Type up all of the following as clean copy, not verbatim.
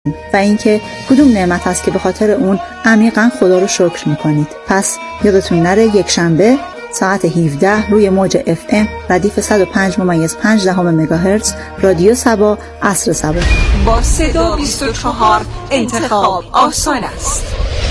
و اینکه کدوم نعمت هست که به خاطر اون عمیقاً خدا رو شکر میکنید. پس یادتون نره یک شنبه ساعت 17 روی موج FM ردیف 105.5 مگاهرتز رادیو صبا عصر صبا. با صدا 24 انتخاب آسان است.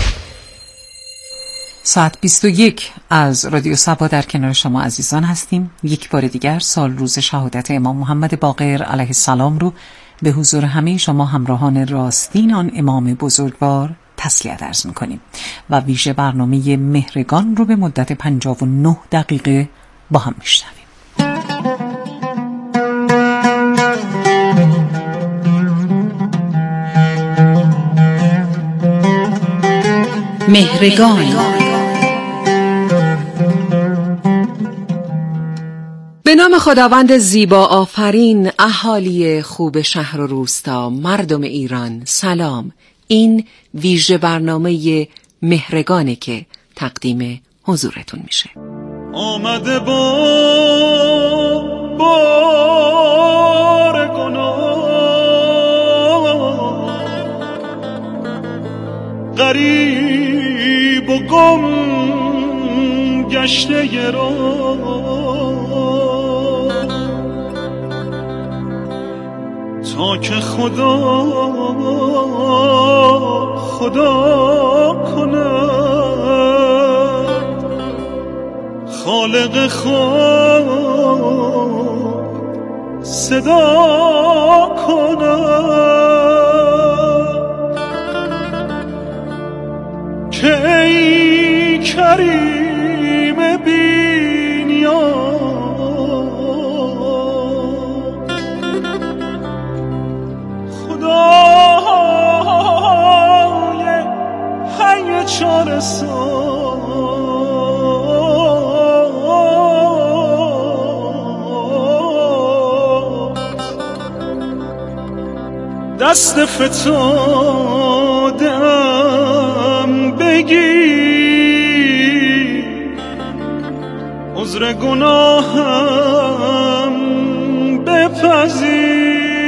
ساعت 21 از رادیو صبا در کنار شما عزیزان هستیم. یک بار دیگر سال روز شهادت امام محمد باقر علیه السلام رو به حضور همه شما همراهان راستین آن امام بزرگوار تسلیت عرض می‌کنیم و ویژه برنامه مهرگان رو به مدت 59 دقیقه با هم میشنویم. مهرگان. به نام خداوند زیبا آفرین، اهالی خوب شهر و روستا، مردم ایران، سلام. این ویژه برنامه مهرگانه که تقدیم حضورتون میشه. آمده بار گناه، غریب و گم گشته راه، تا که خدا کند، خالق خود صدا کند، که ای کریم بی نیاز، خدای حی چاره دست فتادم بگیر، عذر گناهم بپذیر.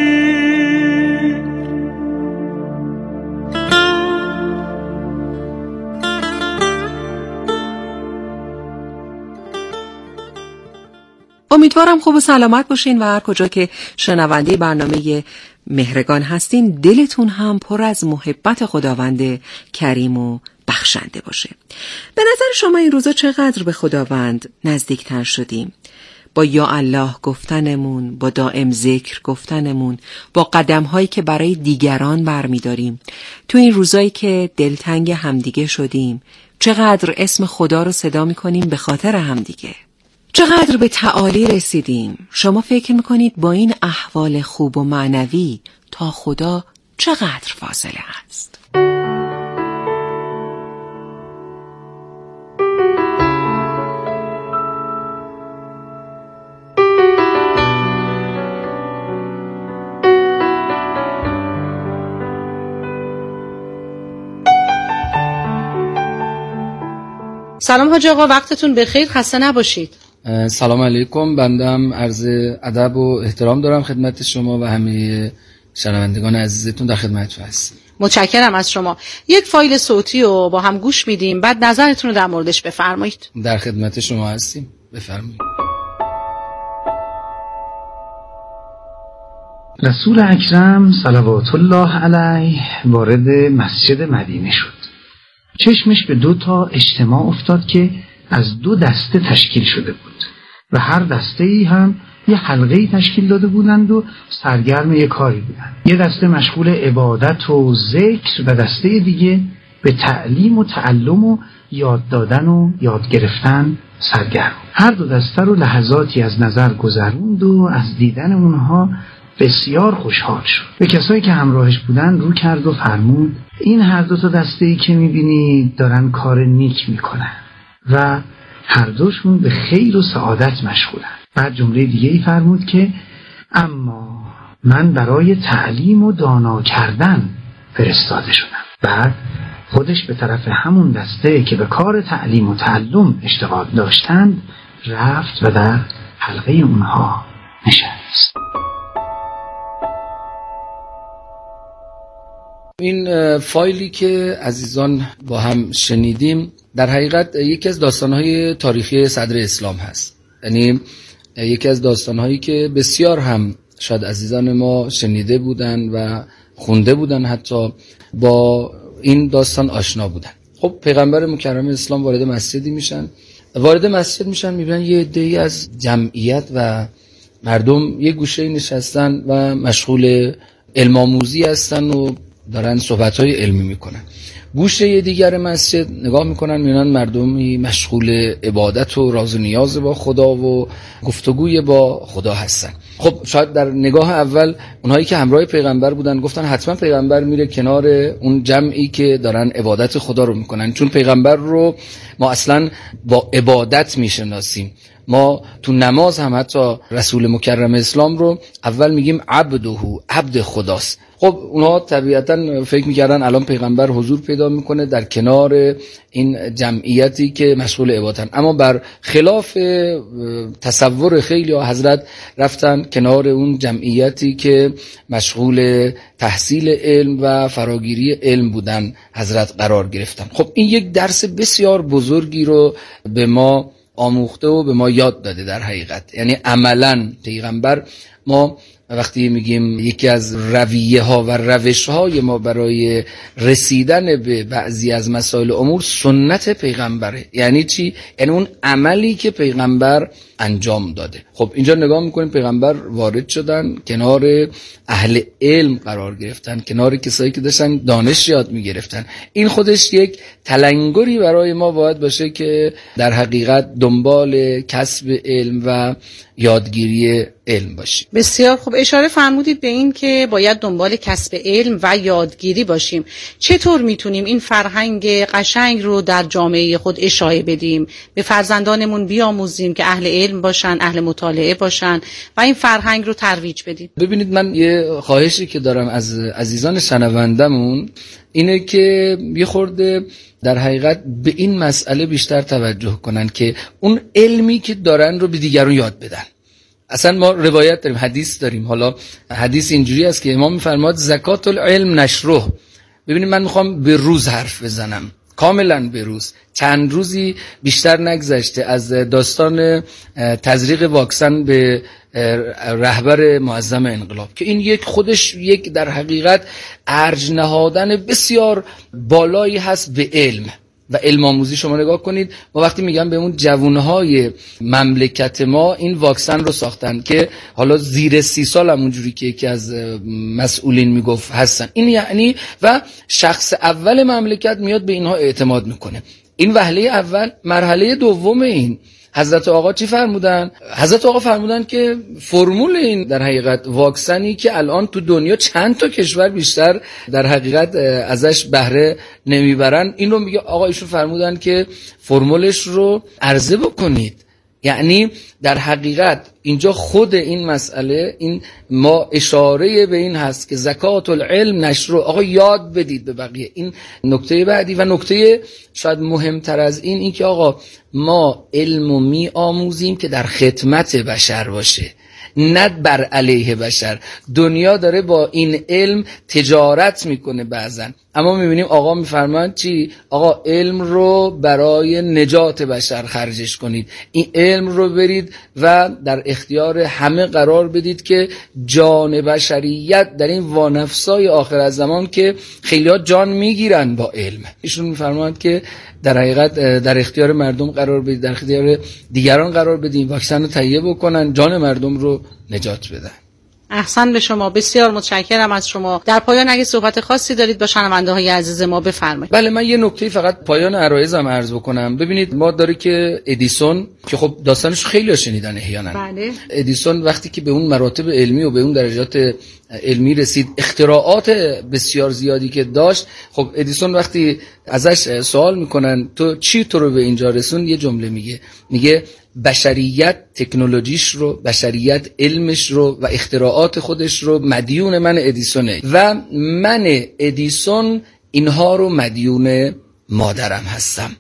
امیدوارم خوب و سلامت باشین و هر کجا که شنونده برنامه مهرگان هستین دلتون هم پر از محبت خداوند کریم و بخشنده باشه. به نظر شما این روزا چقدر به خداوند نزدیکتر شدیم؟ با یا الله گفتنمون، با دائم ذکر گفتنمون، با قدم‌هایی که برای دیگران برمی‌داریم، تو این روزایی که دلتنگ همدیگه شدیم، چقدر اسم خدا رو صدا می‌کنیم به خاطر همدیگه. چقدر به تعالی رسیدیم. شما فکر میکنید با این احوال خوب و معنوی تا خدا چقدر فاصله هست؟ سلام حاج آقا، وقتتون بخیر، خسته نباشید. سلام علیکم. بندم عرض ادب و احترام دارم خدمت شما و همه شنوندگان عزیزتون در خدمتتون هستم. متشکرم از شما. یک فایل صوتی رو با هم گوش میدیم، بعد نظرتون رو در موردش بفرمایید. در خدمت شما هستیم، بفرمایید. رسول اکرم صلوات الله علیه وارد مسجد مدینه شد. چشمش به 2 اجتماع افتاد که از 2 دسته تشکیل شده بود و هر دسته‌ای هم یه حلقه‌ای تشکیل داده بودند و سرگرم یه کاری بودند. یه دسته مشغول عبادت و ذکر و دسته دیگه به تعلیم و تعلم و یاد دادن و یاد گرفتن سرگرم. هر 2 دسته رو لحظاتی از نظر گذروند و از دیدن اونها بسیار خوشحال شد. به کسایی که همراهش بودن رو کرد و فرمود این هر 2 دسته‌ای که می‌بینید دارن کار نیک میکنن و هر دوشون به خیر و سعادت مشغولن. بعد جمله دیگه‌ای فرمود که اما من برای تعلیم و دانا کردن فرستاده شدم. بعد خودش به طرف همون دسته که به کار تعلیم و تعلم اشتغال داشتند رفت و در حلقه اونها نشست. این فایلی که عزیزان با هم شنیدیم در حقیقت یکی از داستان‌های تاریخی صدر اسلام هست. یعنی یکی از داستان‌هایی که بسیار هم شاید عزیزان ما شنیده بودن و خونده بودن، حتی با این داستان آشنا بودن. خب پیغمبر مکرم اسلام وارد مسجد میشن، میبینن یه عده‌ای از جمعیت و مردم یه گوشه نشستن و مشغول علم آموزی هستن و دارن صحبت‌های علمی میکنن. گوشه دیگر مسجد نگاه میکنن، میبینن مردمی مشغول عبادت و راز و نیاز با خدا و گفتگوی با خدا هستن. خب شاید در نگاه اول اونهایی که همراه پیغمبر بودن گفتن حتما پیغمبر میره کنار اون جمعی که دارن عبادت خدا رو میکنن، چون پیغمبر رو ما اصلا با عبادت میشناسیم. ما تو نماز هم حتی رسول مکرم اسلام رو اول میگیم عبد خداست. خب اونها طبیعتا فکر میکردن الان پیغمبر حضور پیدا میکنه در کنار این جمعیتی که مشغول عبادتن، اما بر خلاف تصور خیلی حضرت رفتن کنار اون جمعیتی که مشغول تحصیل علم و فراگیری علم بودن حضرت قرار گرفتن. خب این یک درس بسیار بزرگی رو به ما آموخته و به ما یاد داده در حقیقت. یعنی عملاً پیغمبر، ما وقتی میگیم یکی از رویه ها و روش های ما برای رسیدن به بعضی از مسائل امور سنت پیغمبره. یعنی چی؟ یعنی اون عملی که پیغمبر انجام داده. خب اینجا نگاه میکنیم پیغمبر وارد شدن، کنار اهل علم قرار گرفتن، کنار کسایی که داشتن دانش یاد میگرفتن. این خودش یک تلنگری برای ما باید باشه که در حقیقت دنبال کسب علم و یادگیری علم باشیم. بسیار خوب، اشاره فرمودید به این که باید دنبال کسب علم و یادگیری باشیم. چطور میتونیم این فرهنگ قشنگ رو در جامعه خود اشاعه بدیم، به فرزندانمون بیاموزیم که اهل علم باشن، اهل مطالعه باشن و این فرهنگ رو ترویج بدیم؟ ببینید، من یه خواهشی که دارم از عزیزان شنوندمون اینه که یه خورده در حقیقت به این مسئله بیشتر توجه کنن که اون علمی که دارن رو به دیگران یاد بدن. اصلا ما روایت داریم، حدیث داریم. حالا حدیث اینجوری است که امام می‌فرماد زکات العلم نشره. ببینید من میخوام به روز حرف بزنم، کاملا به روز. چند روزی بیشتر نگذشته از داستان تزریق واکسن به رهبر معظم انقلاب که این یک خودش یک در حقیقت ارج نهادن بسیار بالایی هست به علم و علم آموزی. شما نگاه کنید، ما وقتی میگم به اون جوانهای مملکت ما این واکسن رو ساختن که حالا زیر 30 سال هم اونجوری که یکی از مسئولین میگفت هستن، این یعنی و شخص اول مملکت میاد به اینها اعتماد میکنه. این وهله اول. مرحله دوم این حضرت آقا چی فرمودن؟ حضرت آقا فرمودن که فرمول این در حقیقت واکسنی که الان تو دنیا چند تا کشور بیشتر در حقیقت ازش بهره نمیبرن، این رو میگه آقا ایشون فرمودن که فرمولش رو عرضه بکنید. یعنی در حقیقت اینجا خود این مسئله، این ما اشاره به این هست که زکات العلم نشر، آقا یاد بدید به بقیه. این نکته بعدی و نکته شاید مهمتر از این که آقا ما علمو می آموزیم که در خدمت بشر باشه، نه بر علیه بشر. دنیا داره با این علم تجارت میکنه بعضن، اما میبینیم آقا میفرماند چی؟ آقا علم رو برای نجات بشر خرجش کنید، این علم رو برید و در اختیار همه قرار بدید که جان بشریت در این وانفسای آخر از زمان که خیلی‌ها جان میگیرن با علم، ایشون میفرماند که در حقیقت در اختیار مردم قرار بدید، در اختیار دیگران قرار بدید، واکسن رو تهیه بکنن، جان مردم رو نجات بدن. احسن به شما، بسیار متشکرم از شما. در پایان اگه صحبت خاصی دارید با شنونده های عزیز ما بفرمایید. بله، من یه نکته فقط پایان عرایزم عرض بکنم. ببینید ما داره که ادیسون که خب داستانش خیلی شنیدن احیانا. بله. ادیسون وقتی که به اون مراتب علمی و به اون درجات علمی رسید، اختراعات بسیار زیادی که داشت، خب ادیسون وقتی ازش سوال میکنن تو چی تو رو به اینجا رسون، یه جمله میگه بشریت تکنولوژیش رو، بشریت علمش رو و اختراعات خودش رو مدیون من ادیسونه و من ادیسون اینها رو مدیون مادرم هستم.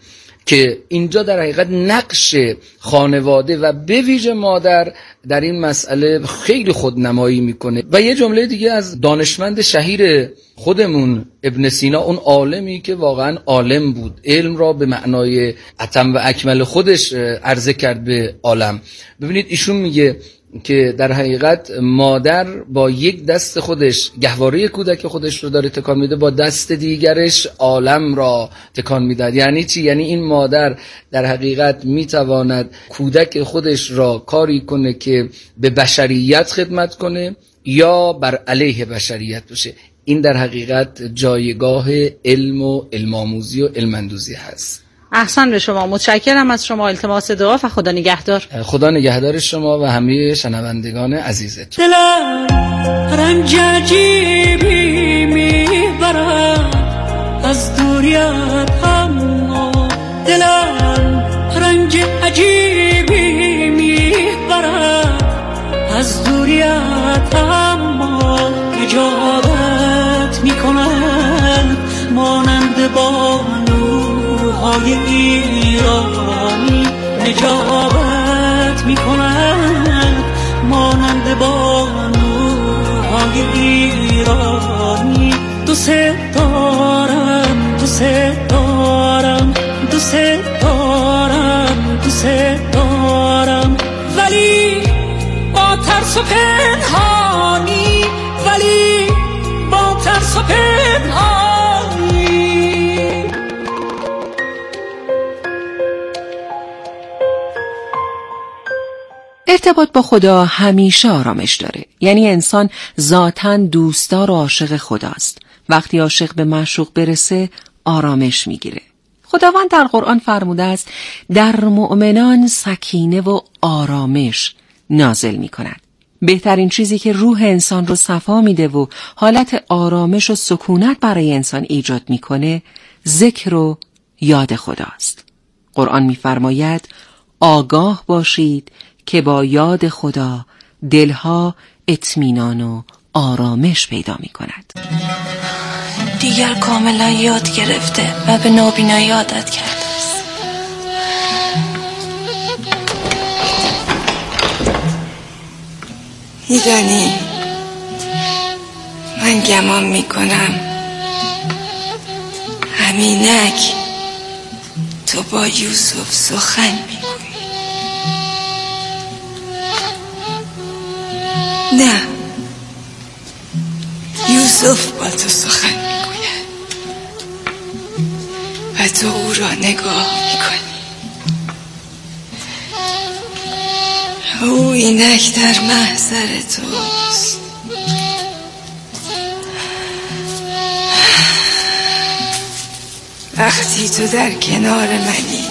که اینجا در حقیقت نقش خانواده و به ویژه مادر در این مسئله خیلی خودنمایی میکنه. و یه جمله دیگه از دانشمند شهیر خودمون ابن سینا، اون عالمی که واقعا عالم بود، علم را به معنای اتم و اکمل خودش عرضه کرد به عالم. ببینید ایشون میگه که در حقیقت مادر با یک دست خودش گهواره کودک خودش رو داره تکان میده، با دست دیگرش عالم را تکان میده. یعنی چی؟ یعنی این مادر در حقیقت میتواند کودک خودش را کاری کنه که به بشریت خدمت کنه یا بر علیه بشریت باشه. این در حقیقت جایگاه علم و علم‌آموزی و علم‌اندوزی هست. احسن به شما، متشکرم از شما. التماس دعا و خدا نگهدار. خدا نگهدار شما و همه شنوندگان عزیزت. دلم رنج عجیبی میبرد از دوریت، اما دلم رنج عجیبی میبرد از دوریت، اما اجابت میکنن مانند بانوهای ایرانی، نجابت میکنن مانند بانوهای ایرانی. دوست دارم دوست دارم دوست دارم دوست دارم، ولی با ترس و پنهانی، ولی با ترس و پنهانی. ارتباط با خدا همیشه آرامش داره. یعنی انسان ذاتاً دوستدار و عاشق خداست. وقتی عاشق به معشوق برسه آرامش میگیره. خداوند در قرآن فرموده است در مؤمنان سکینه و آرامش نازل میکند. بهترین چیزی که روح انسان رو صفا میده و حالت آرامش و سکونت برای انسان ایجاد میکنه ذکر و یاد خداست. قرآن میفرماید آگاه باشید که با یاد خدا دلها اطمینان و آرامش پیدا می کند. دیگر کاملا یاد گرفته و به نابینایی عادت کرده است. میدانی من گمان میکنم همینک تو با یوسف سخن میگویی. نه، یوسف با تو سخن میگوید و تو او را نگاه میکنی. او اینک در محضر توست. وقتی تو در کنار منی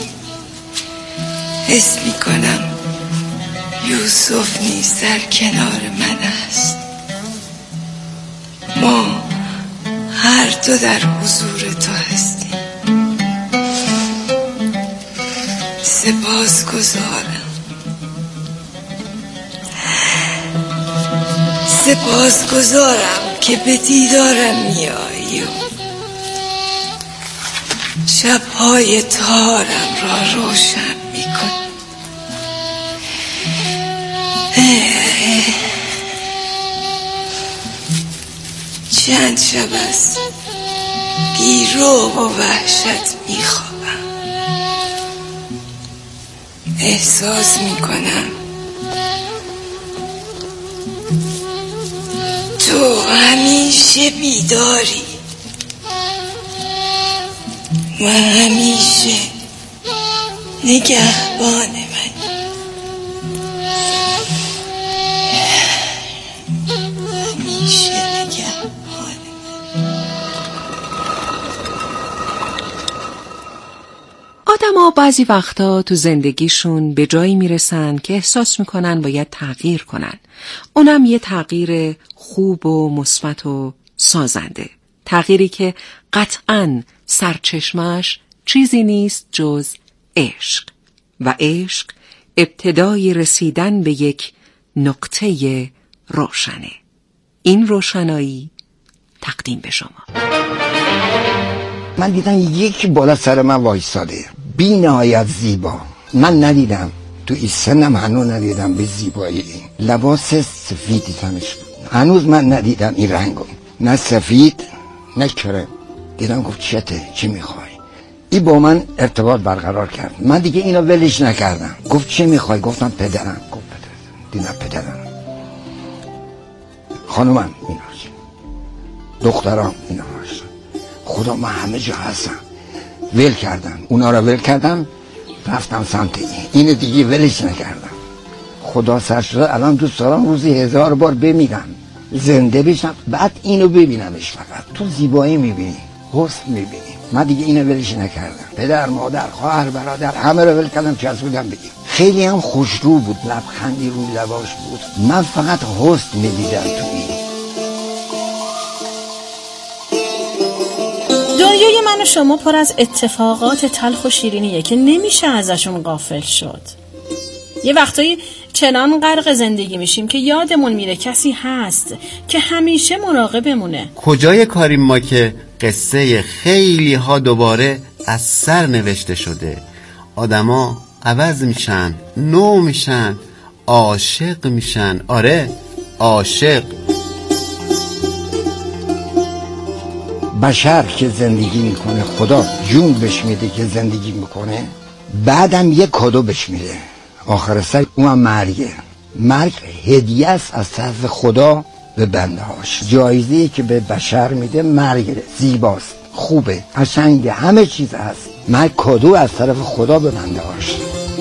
حس میکنم یوسف نیز در کنار من است. ما هر دو در حضور تو هستیم. سپاسگزارم که به دیدارم میایی و شبهای تارم را روشن میکنی. چند شب است بی‌روح و وحشت میخوابم. احساس میکنم تو همیشه بیداری و همیشه نگهبان منی. آدم‌ها بعضی وقتا تو زندگیشون به جایی میرسن که احساس میکنن باید تغییر کنن. اونم یه تغییر خوب و مثبت و سازنده. تغییری که قطعاً سرچشمش چیزی نیست جز عشق. و عشق ابتدای رسیدن به یک نقطه روشنه. این روشنایی تقدیم به شما. من دیدم یک بالا سر من وایساده، بی نهایت زیبا. من ندیدم تو این سنم، هنوز ندیدم به زیبایی این. لباس سفیدی تنش بود، هنوز من ندیدم این رنگو، نه سفید نه کرم. دیدم گفت چته، چی میخوای؟ این با من ارتباط برقرار کرد. من دیگه اینو ولش نکردم. گفت چی میخوای؟ گفتم پدرم. گفت پدرم. دیدم پدرم. خانومم ایناش، دخترام ایناش، خدا من همه جا هستم. ول کردم اونا را، ول کردم رفتم سمت این دیگه ولش نکردم. خدا سر شده الان دوست دارم روزی 1000 بار بمیرم، زنده بشم، بعد اینو ببینمش. فقط تو زیبایی میبینی، حسن میبینی. من دیگه اینو ولش نکردم. پدر، مادر، خواهر، برادر همه رو ول کردم، چسبیدم بگیم. خیلی هم خوشرو بود، لبخندی روی لباش بود. من فقط حسن میدیدم تو این. دنیای من و شما پر از اتفاقات تلخ و شیرینیه که نمیشه ازشون غافل شد. یه وقتایی چنان غرق زندگی میشیم که یادمون میره کسی هست که همیشه مراقبمونه. کجای کاریم ما که قصه خیلی ها دوباره از سر نوشته شده. آدما عوض میشن، نو میشن، عاشق میشن. آره، عاشق. بشر که زندگی میکنه، خدا جون بهش میده که زندگی میکنه، بعدم یه کادو بهش میده آخر سر، اونم مرگه. مرگ هدیه است از طرف خدا به بنده هاش. جایزه‌ای که به بشر میده مرگ زیباست، خوبه، قشنگه، همه چیز هست. مرگ کادو از طرف خدا به بنده هاش.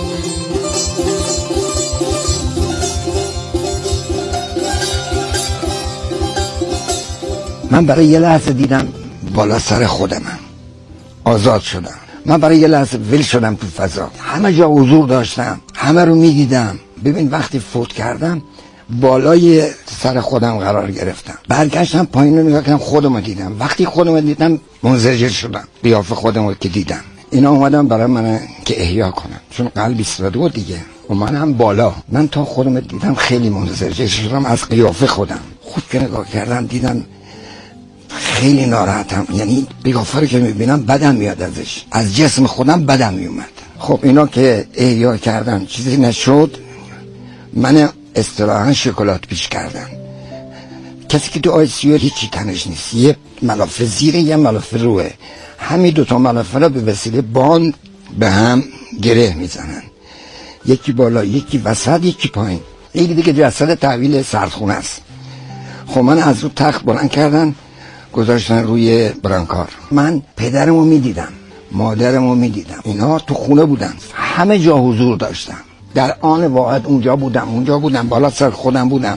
من برای یه لحظه دیدم بالا سر خودمم، آزاد شدم. من برای یه لحظه ول شدم تو فضا، همه جا حضور داشتم، همه رو میدیدم. ببین وقتی فوت کردم بالای سر خودم قرار گرفتم، برگشتم پایین رو نگاه کردم، خودم رو دیدم. وقتی خودم رو دیدم منزجر شدم، قیافه خودم رو که دیدم. اینا اومدم برای من که احیا کنم، چون قلب ایستاده دیگه. اومدم بالا، من تا خودم رو دیدم خیلی منزجر شدم از قیافه خودم. خود که نگاه کردم دیدم خیلی ناراحتم، یعنی قیافه رو که میبینم بدم میاد ازش، از جسم خودم بدم میومد. خب اینا که احیا کردن چیزی نشد، من اصطلاحاً شکلات پیش کردن. کسی که تو آیسیو هیچی تنش نیست، یه ملافه زیره یه ملافه روه، همین دوتا ملافه را به وسیله باند به هم گره میزنن، یکی بالا یکی وسط یکی پایین. این دیگه جسد تحویل سردخونه است. خب من از رو تخت بلند کردن گذاشتن روی برانکار. من پدرمو میدیدم، مادرمو میدیدم، اینا تو خونه بودن، همه جا حضور داشتم. در آن واحد اونجا بودم، بالا سر خودم بودم.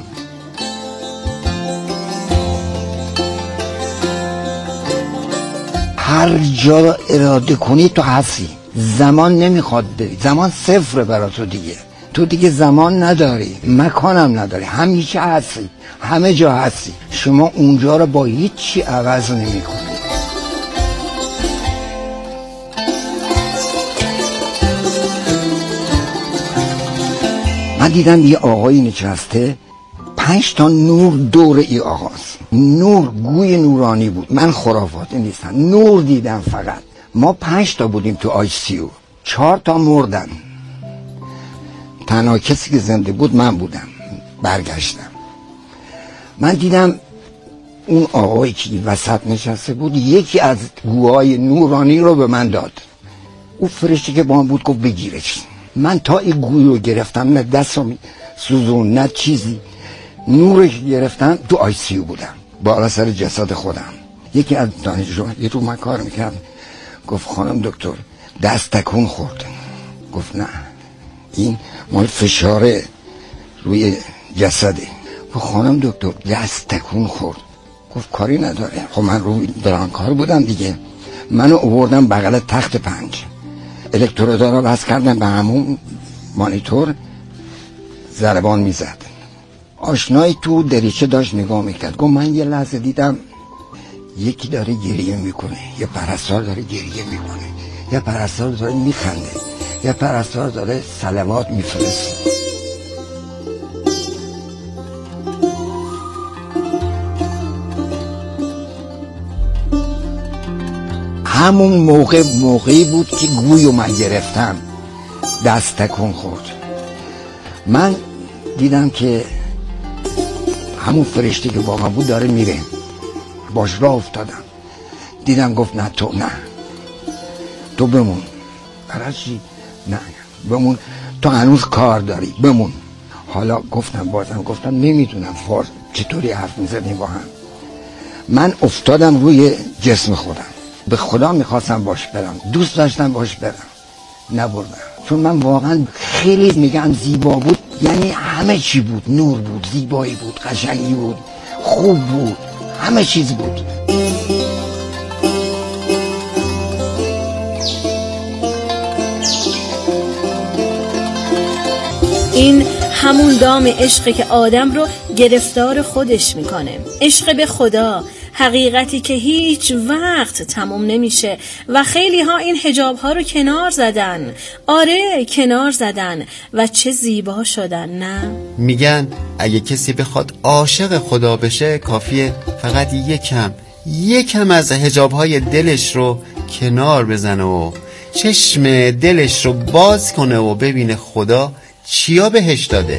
هر جا اراده کنی تو هستی. زمان نمیخواد بری، زمان صفر برای تو دیگه زمان نداری، مکانم نداری، همیشه هستی، همه جا هستی. شما اونجا رو با هیچی عوض نمی کنی. من دیدم یه آقایی نشسته، 5 تا نور دور ای آقاست. نور گوی نورانی بود. من خرافاتی نیستم، نور دیدم فقط. ما 5 تا بودیم تو آیسیو، 4 تا مردن. تنها کسی که زنده بود من بودم. برگشتم، من دیدم اون آقایی که وسط نشسته بود یکی از گوهای نورانی رو به من داد. اون فرشته که با من بود گفت بگیرش. من تا این گوی رو گرفتم، نه دستم سوزون نه چیزی، نورش گرفتم. تو آیسیو بودم بالا سر جسد خودم. یکی از دانشجو یه رو من کار میکرد گفت خانم دکتر دست تکون خورد. گفت نه این مال فشار روی جسده. گفت خانم دکتر دست تکون خورد. گفت کاری نداره. خب من روی برانکار بودم دیگه، منو آوردم بغل تخت 5، الکترودا رو بس کردن به همون مانیتور، ضربان میزد. آشنایی تو دریچه داشت نگاه میکرد. گفت من یه لحظه دیدم یکی داره گریه میکنه، یه پرستار داره گریه میکنه، یه پرستار داره میخنده، یه پرستار داره صلوات میفرسته. همون موقعی بود که گویو من گرفتم، دست تکون خورد. من دیدم که همون فرشته که با من بود داره میره، باش راه افتادم. دیدم گفت نه تو بمون. برای چی؟ نه بمون، تو هنوز کار داری، بمون. حالا گفتم نمیتونم فارس چطوری حرف میزدیم با هم. من افتادم روی جسم خودم، به خدا میخواستم باش برم، دوست داشتم باش برم، نبردم. چون من واقعا خیلی میگم زیبا بود، یعنی همه چی بود، نور بود، زیبایی بود، قشنگی بود، خوب بود، همه چیز بود. این همون دام عشقه که آدم رو گرفتار خودش میکنه. عشق به خدا، حقیقتی که هیچ وقت تموم نمیشه و خیلی ها این حجاب ها رو کنار زدن. آره کنار زدن و چه زیبا شدن، نه؟ میگن اگه کسی بخواد عاشق خدا بشه کافیه فقط یکم از حجاب های دلش رو کنار بزنه و چشم دلش رو باز کنه و ببینه خدا چیا بهش داده.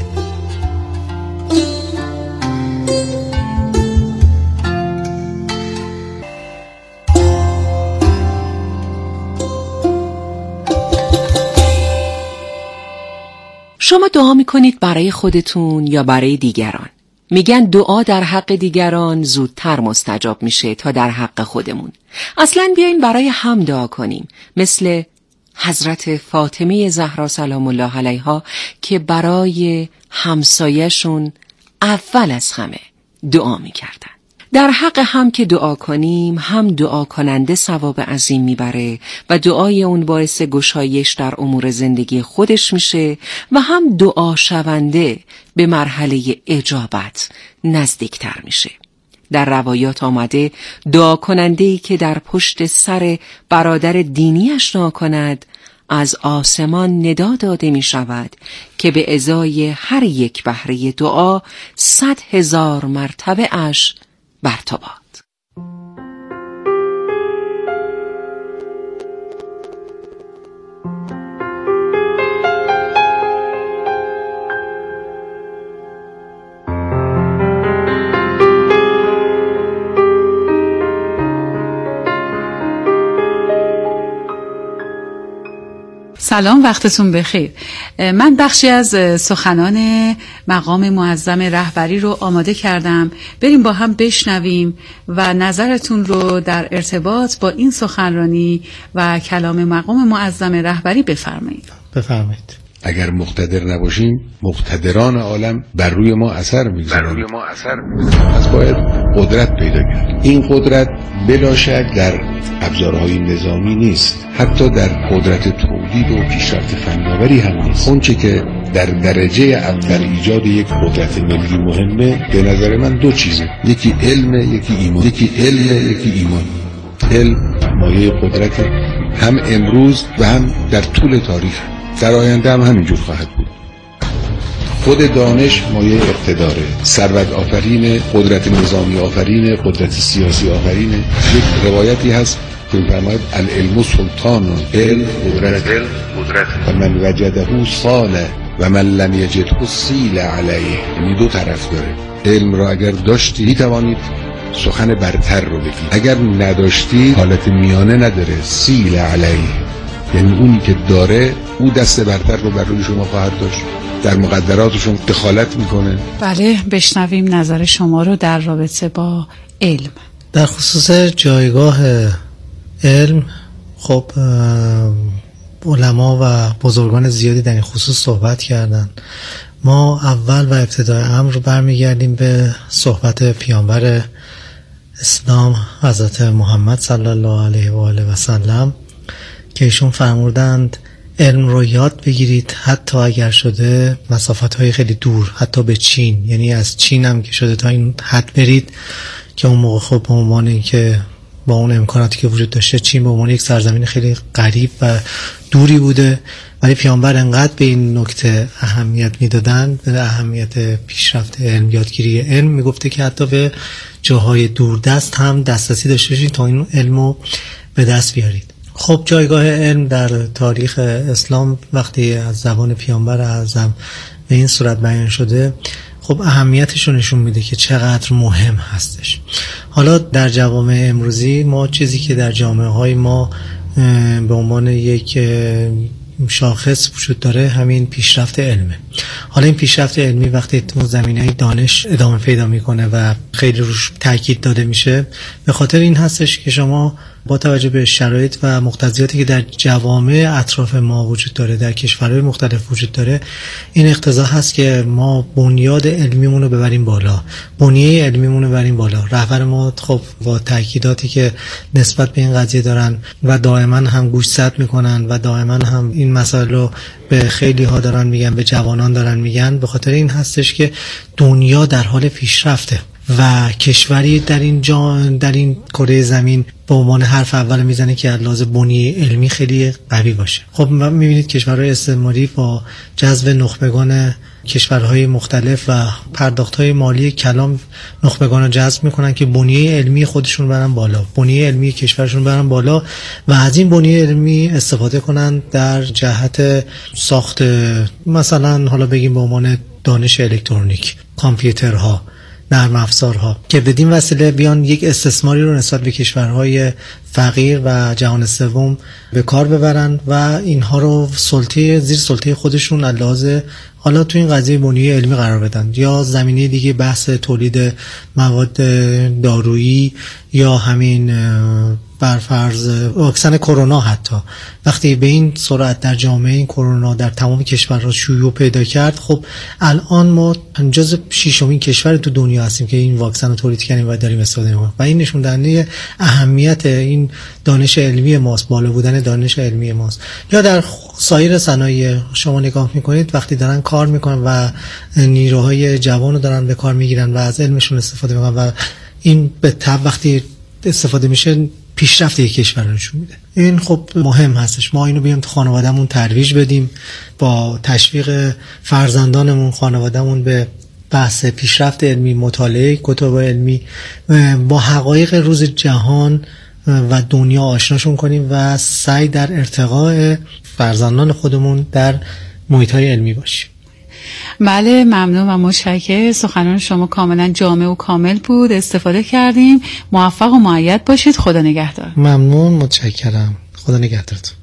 شما دعا میکنید برای خودتون یا برای دیگران؟ میگن دعا در حق دیگران زودتر مستجاب میشه تا در حق خودمون. اصلاً بیاین برای هم دعا کنیم، مثل حضرت فاطمه زهرا سلام الله علیها که برای همسایه‌شون اول از همه دعا میکردن. در حق هم که دعا کنیم، هم دعا کننده ثواب عظیم میبره و دعای اون باعث گشایش در امور زندگی خودش میشه و هم دعا شونده به مرحله اجابت نزدیکتر میشه. در روایات آمده دعا کننده‌ای که در پشت سر برادر دینیش دعا کند از آسمان ندا داده می شود که به ازای هر یک بهره دعا 100,000 مرتبه اش برتاباد. سلام، وقتتون بخیر. من بخشی از سخنان مقام معظم رهبری رو آماده کردم، بریم با هم بشنویم و نظرتون رو در ارتباط با این سخنرانی و کلام مقام معظم رهبری بفرمایید. اگر مقتدر نباشیم مقتدران عالم بر روی ما اثر می‌گذارند. پس باید قدرت پیدا کرد. این قدرت بلا شک در ابزارهای نظامی نیست، حتی در قدرت تولید و پیشرفت فناوری هم نیست. اون چه که در درجه اول ایجاد یک قدرت ملی مهمه به نظر من دو چیزه، یکی علم، یکی ایمان. علم مایه قدرت هم امروز و هم در طول تاریخ، در آینده هم همینجور خواهد بود. خود دانش مایه اقتداره، ثروت آفرین، قدرت نظامی آفرین، قدرت سیاسی آفرین. یک روایتی هست که می‌فرماید العلم سلطان، علم قدرت و من وجده صانه و من لم یجده سیل علیه. یعنی دو طرف داره. علم را اگر داشتی می‌توانید سخن برتر رو بگید، اگر نداشتی حالت میانه نداره، سیل علیه، یعنی اونی که داره او دست برتر رو بر روی شما خواهد داشت، در مقدراتشون دخالت میکنه. بله، بشنویم نظر شما رو در رابطه با علم. در خصوص جایگاه علم، خب علما و بزرگان زیادی در این خصوص صحبت کردن. ما اول و ابتدای امر رو برمیگردیم به صحبت پیامبر اسلام حضرت محمد صلی الله علیه و آله و سلم که ایشون فرمودند علم رو یاد بگیرید حتی اگر شده مسافت‌های خیلی دور، حتی به چین، یعنی از چین هم که شده تا این حد برید که اون موقع خب به عنوان این که با اون امکاناتی که وجود داشته چین به عنوان یک سرزمین خیلی غریب و دوری بوده، ولی پیامبر انقدر به این نکته اهمیت میدادن، به اهمیت پیشرفت علم، یادگیری علم، میگفته که حتی به جاهای دوردست هم دسترسی داشته باشید تا این علمو به دست بیارید. خب جایگاه علم در تاریخ اسلام وقتی از زبان پیامبر اعظم به این صورت بیان شده، خب اهمیتش رو نشون میده که چقدر مهم هستش. حالا در جوامع امروزی ما چیزی که در جامعه های ما به عنوان یک شاخص وجود داره همین پیشرفت علمه. حالا این پیشرفت علمی وقتی تو زمینه دانش ادامه پیدا میکنه و خیلی روش تاکید داده میشه، به خاطر این هستش که شما با توجه به شرایط و مقتضیاتی که در جوامع اطراف ما وجود داره، در کشورهای مختلف وجود داره، این اقتضا هست که ما بنیاد علمیمون رو ببریم بالا، بنیه علمیمون رو ببریم بالا. رهبر ما خب با تاکیداتی که نسبت به این قضیه دارن و دائما هم گوشزد میکنن و دائما هم این مسائل رو به خیلی ها دارن میگن، به جوانان دارن میگن، به خاطر این هستش که دنیا در حال پیشرفته و کشوری در این کره زمین به عنوان حرف اول میزنه که لازم بنیه علمی خیلی قوی باشه. خب میبینید کشورهای استعماری با جذب نخبگان کشورهای مختلف و پرداختهای مالی کلان نخبگان رو جذب میکنن که بنیه علمی خودشون برن بالا، بنیه علمی کشورشون برن بالا و از این بنیه علمی استفاده کنن در جهت ساخت، مثلا حالا بگیم به عنوان دانش الکترونیک، کامپیوترها، نرم افزارها، که بدین وسیله بیان یک استثماری رو نسبت به کشورهای فقیر و جهان سوم به کار ببرن و اینها رو زیر سلطه خودشون علاوه حالا تو این قضیه بنیه علمی قرار بدن، یا زمینه دیگه بحث تولید مواد دارویی یا همین برفرض واکسن کرونا. حتی وقتی به این سرعت در جامعه این کرونا در تمام کشورها شیوع پیدا کرد، خب الان ما جز 6مین کشور تو دنیا هستیم که این واکسن رو تولید کردیم و داریم استفاده می‌کنیم و این نشون دهنده اهمیت این دانش علمی ماست، بالا بودن دانش علمی ماست. یا در سایر صنایع شما نگاه میکنید وقتی دارن کار میکنن و نیروهای جوان رو دارن به کار میگیرن و از علمشون استفاده میکنن و این به تبع وقتی استفاده میشه پیشرفت یک کشور نشون میده. این خب مهم هستش ما اینو بیام تو خانوادهمون ترویج بدیم، با تشویق فرزندانمون، خانوادهمون به بحث پیشرفت علمی، مطالعه کتب علمی، با حقایق روز جهان و دنیا آشناشون کنیم و سعی در ارتقاء فرزندان خودمون در محیط‌های علمی باشیم. بله، ممنون و متشکرم. سخنان شما کاملا جامع و کامل بود، استفاده کردیم. موفق و مؤید باشید. خدا نگهدار. ممنون، متشکرم. خدا نگهدارتون.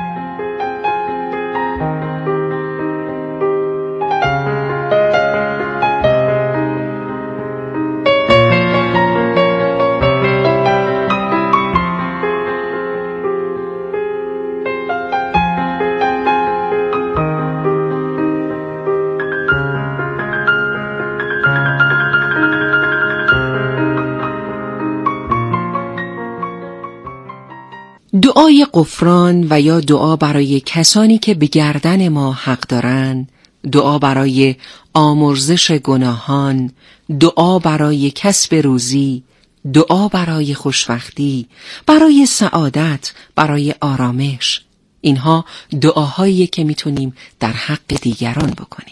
دعای غفران و یا دعا برای کسانی که به گردن ما حق دارند، دعا برای آمرزش گناهان، دعا برای کسب روزی، دعا برای خوشبختی، برای سعادت، برای آرامش، اینها دعاهایی که میتونیم در حق دیگران بکنیم.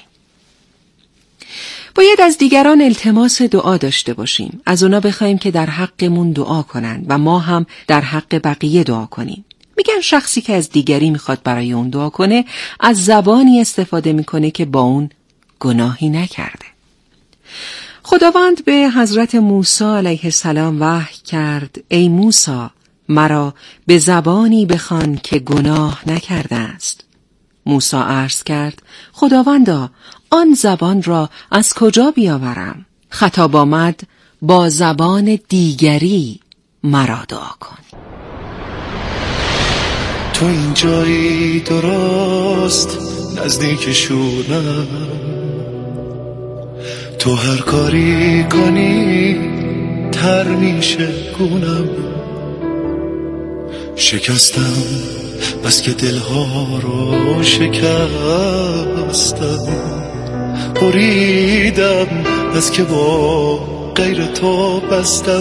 باید از دیگران التماس دعا داشته باشیم، از اونا بخوایم که در حقمون دعا کنن و ما هم در حق بقیه دعا کنیم. میگن شخصی که از دیگری میخواد برای اون دعا کنه از زبانی استفاده میکنه که با اون گناهی نکرده. خداوند به حضرت موسی علیه السلام وحی کرد: ای موسی، مرا به زبانی بخوان که گناه نکرده است. موسی عرض کرد: خداوندا، آن زبان را از کجا بیاورم؟ خطاب آمد: با زبان دیگری مرا دعا کن. تو اینجایی درست نزدیک شونم، تو هر کاری کنی تر میشه گونم. شکستم بس که دلها رو شکستم، بریدم بس که با غیر تو بستم.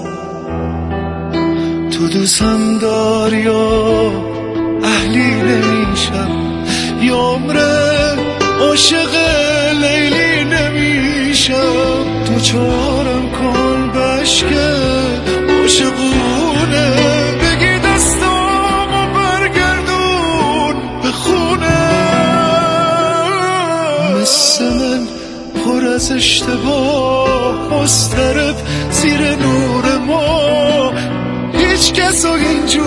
تو دوستم داری یا اهلی نمیشم، یا عمره عاشق لیلی نمیشم. تو چارم کن بشکه عاشقونه